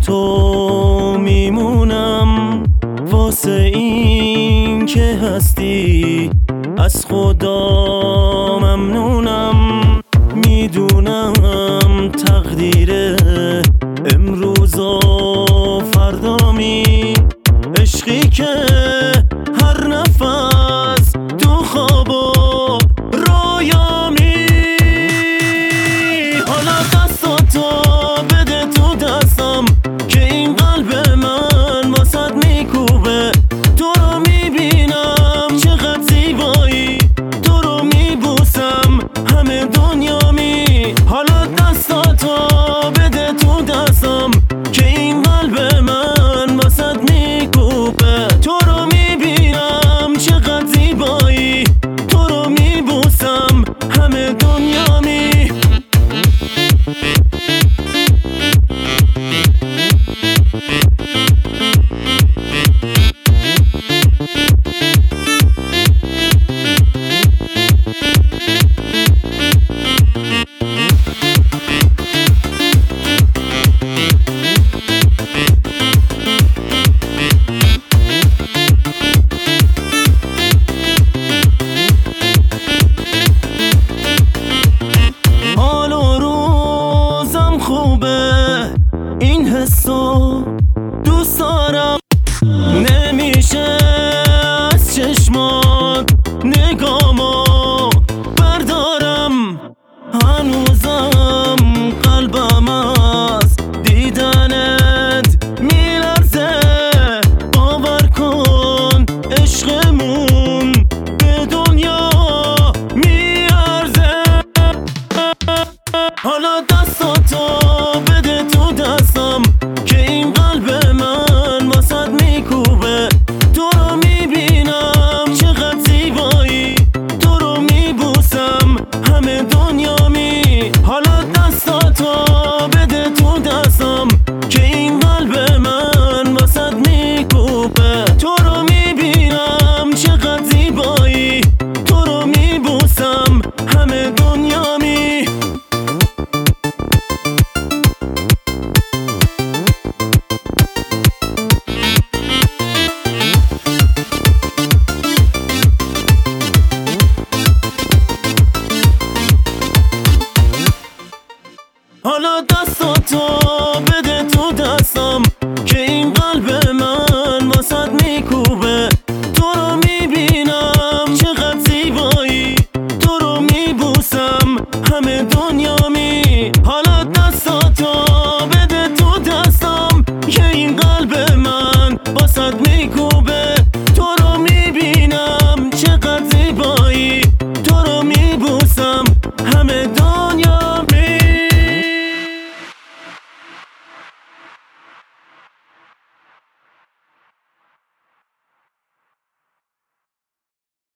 تو میمونم، واسه این که هستی از خدا ممنونم. میدونم تقدیر امروز و فردامی، عشقی که هر نفس تو خواب و رویامی. حالا دستاتو بده تو دستم که این قلب من واسط میکوبه. تو رو میبینم چقدر زیبایی، تو رو میبوسم همه دنیامی. حالا دستاتو بده تو دستم که این قلب من واسط میکوبه. تو رو میبینم چقدر زیبایی، تو رو میبوسم همه دنیامی. این حسو دوست دارم، نمیشه از چشمات نگامو بردارم. هنوزم قلبم از دیدنت میلرزه. باور کن عشقمون به دنیا میارزه. حالا دستاتو بده تو دستم که این قلب من واسط میکوبه. تو رو میبینم چقدر زیبایی، تو رو میبوسم همه دنیامی. حالا دستاتو بده تو دستم که این قلب من واسط میکوبه. تو رو میبینم چقدر زیبایی، تو رو میبوسم همه دنیامی. حالا دستاتو بده تو دستم که این قلب من واسط میکوبه. تو رو میبینم چقدر زیبایی، تو رو میبوسم همه دنیامی. حالا دستاتو بده تو دستم که این قلب من واسط میکوبه. تو رو میبینم چقدر زیبایی، تو رو میبوسم همه